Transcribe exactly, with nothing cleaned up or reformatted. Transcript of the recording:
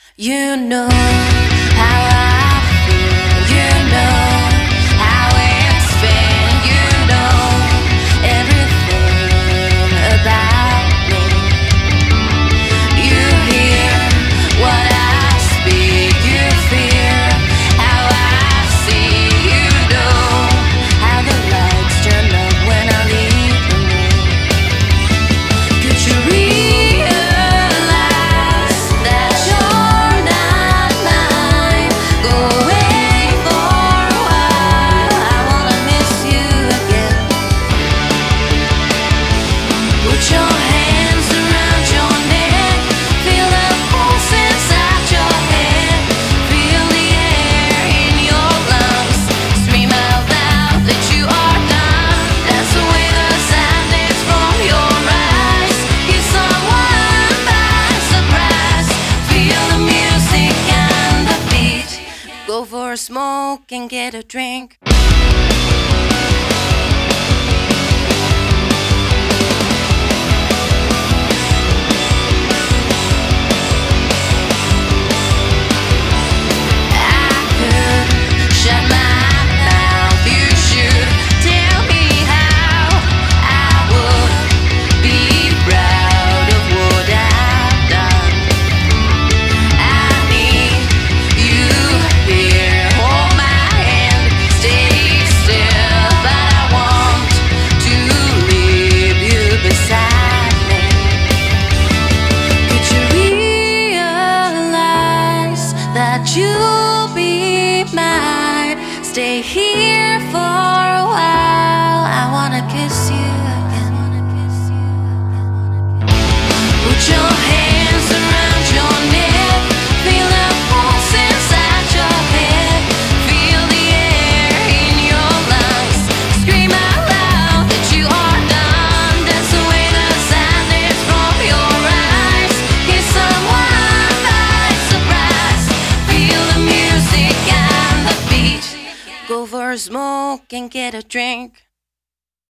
You know how I feel, you know how it's been, you know everything about me. You hear what I speak, you fear how I see, you know how the lights turn up when I leave the room. Could you read? Go for a smoke and get a drink. That you'll be mine. Stay here for a while. I wanna kiss you again. Put your hands around your neck. Feel the pulse inside your head. Feel the air in your lungs. Scream out loud that you are done. Dance away the sadness from your eyes. Kiss someone by surprise. Feel the music and the beat. Go for a smoke and get a drink.